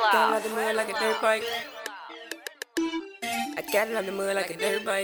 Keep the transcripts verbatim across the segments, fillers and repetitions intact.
got it out the mud like a dirt bike. I got it out the mud like a dirt bike.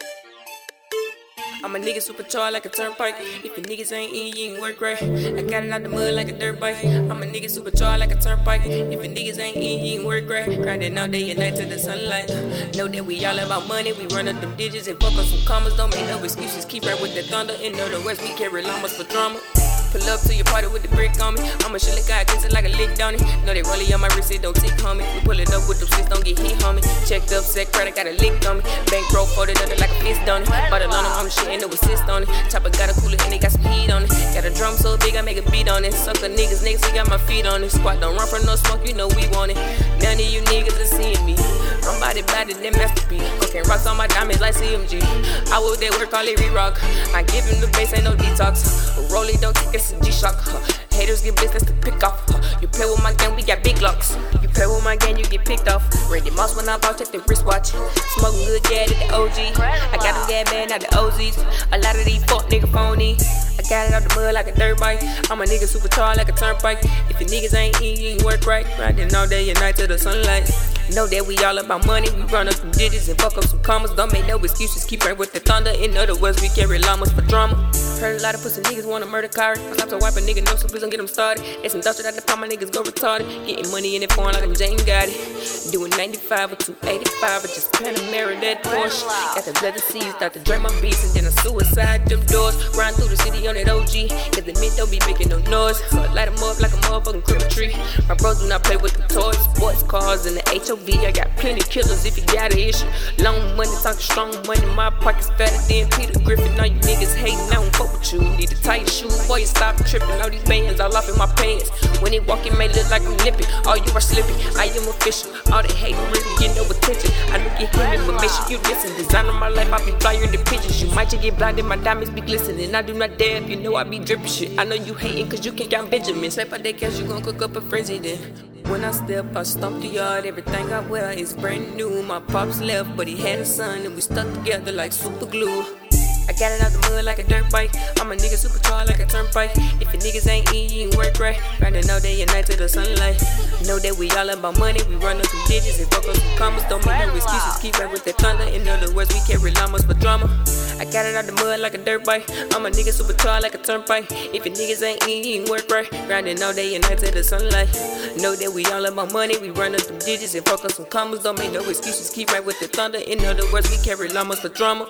I'm a nigga supercharged like a turnpike. If your niggas ain't in, you ain't work right. I got it out the mud like a dirt bike. I'm a nigga supercharged like a turnpike. If your niggas ain't in, you ain't work right. Grinding all day and night to the sunlight. Know that we all about money. We run up them digits and fuck up some commas. Don't make no excuses. Keep right with the thunder. In other words, we carry llamas for drama. Pull up to your party with the brick on me. I'm a shit like I kiss it like a lick on it. Know they rolling on my wrist, it don't tick, homie. We pull it up with them six, don't get hit, homie. Checked up, set credit, got a lick on me. Bankroll folded under like a fist on it. Bought a lot of I'm shit and no assist on it. Chopper got a cooler and they got some heat on it. Got a drum so big, I make a beat on it. Suck the niggas, niggas, we got my feet on it. Squat don't run from no smoke, you know we want it. None of you niggas are seeing me. Somebody better than masterpiece. Cooking rocks on my diamonds like C M G. I will they work, all it re-rock. I give him the bass, ain't no detox. Roll it, don't take it's a G-Shock. Haters get blessed, that's the pick off. You play with my gang, we got big locks. You play with my gang, you get picked off. Randy Moss when I bounce, check the wristwatch. Smoking good, yeah, at the O G. I got them gas bad, not the O Zs. A lot of these fuck nigga phony. I got it out the mud like a dirt bike. I'm a nigga supercharged like a turnpike. If your niggas ain't in, you ain't work right. Riding all day and night to the sunlight. Know that we all about money. We run up some digits and fuck up some commas. Don't make no excuses. Keep right with the thunder. In other words, we carry llamas for drama. Heard a lot of pussy niggas wanna murder Kyrie. I stop to wipe a nigga no, so please don't get them started. There's some dust that the my niggas go retarded. Getting money in it foreign like I'm James Gotti. Doing ninety-five or two eighty-five, but just Panamera that Porsche. Got the leather seats, start to drain my beats, and then I suicide them doors. Ride through the city on that O G, cause the men don't be making no noise. So I light them up like a motherfucking Christmas tree. My bros do not play with the toys, sports cars, and the H O V. I got plenty killers if you got an issue. Long money, talking strong money, my pockets fatter than Peter Griffin. All you niggas hating, I don't fuck with you. Need to tie your shoes, boy, you stop tripping. All these bands all off in my pants. When they walk, it may look like I'm limping. All you are slipping, I am official. All they hate really get no attention. I know you hear me, but make sure you listen. Design of my life, I be flying the pictures. You might just get blinded, my diamonds be glistening. I do not dare if you know I be dripping shit. I know you hating cause you can't count Benjamin. Say by that cash, you gon' cook up a frenzy then. When I step, I stomp the yard. Everything I wear is brand new. My pops left, but he had a son, and we stuck together like super glue. I got it out the mud like a dirt bike. I'm a nigga supercharged like a turnpike. If your niggas ain't in, you ain't work right. Grinding all day and night to the sunlight. Know that we all about money. We run up some digits and fuck up some commas. Don't make no excuses. Keep right with the thunder. In other words, we carry llamas for drama. I got it out the mud like a dirt bike. I'm a nigga supercharged like a turnpike. If your niggas ain't in, you ain't work right. Grinding all day and night to the sunlight. Know that we all about money. We run up some digits and fuck up some commas. Don't make no excuses. Keep right with the thunder. In other words, we carry llamas for drama.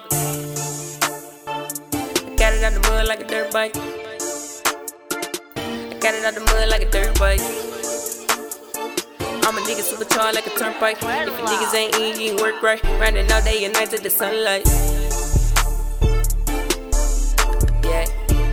Got it out the mud like a dirt bike. I got it out the mud like a dirt bike. I'm a nigga supercharged like a turnpike. If your niggas ain't in, you ain't work right. Riding all day and night to the sunlight. Yeah.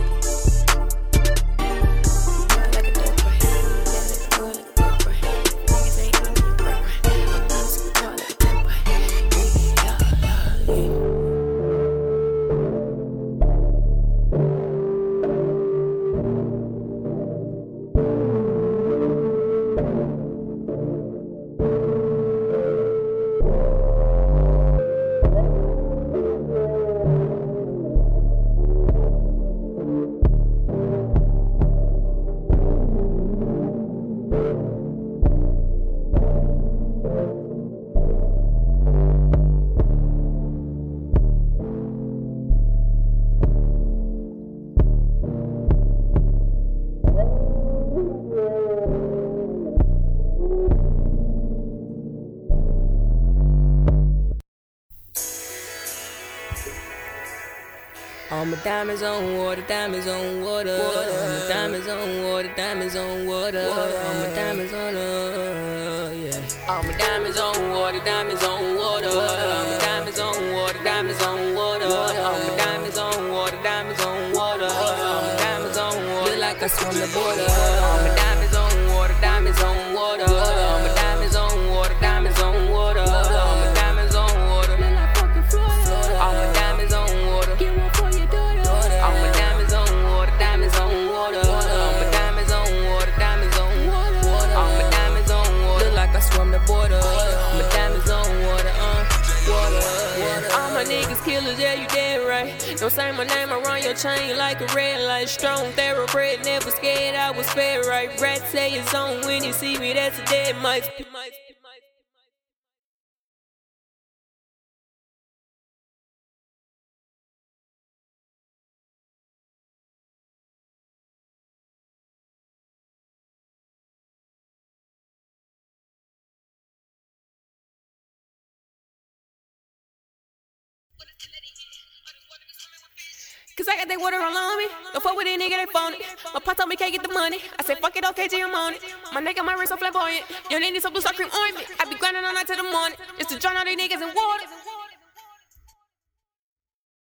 All my diamonds on water, diamonds on water. All my diamonds on water, diamonds on water. All my diamonds on water, yeah. All my diamonds on water, diamonds on water. All my diamonds on water, diamonds on water. All my diamonds on water, diamonds on water. All my diamonds on water, look like I swam the border. All my diamonds on water, diamonds on water. All my diamonds on water, diamonds on water. All my diamonds on water, look like fucking Florida. All my diamonds on water, get one for your daughter. All my diamonds on water, diamonds on water. All my diamonds on water, diamonds on water. All my diamonds on water, look like I swam the border. All my diamonds on water, uh, water. All my niggas killing killers, yeah, you dead right. Don't say my name around your chain like a red light. Strong thoroughbred, never scared, I was fair right. Rat say his own when you see me, that's a dead mice. Cause I got that water all on me. Don't fuck with it, nigga, they phone it. My pot told me can't get the money. I said, fuck it, okay, G, I'm on it. My neck and my wrist so flamboyant. Your name need some blue star cream on me. I be grinding all night till the morning. Just to drown all these niggas in water.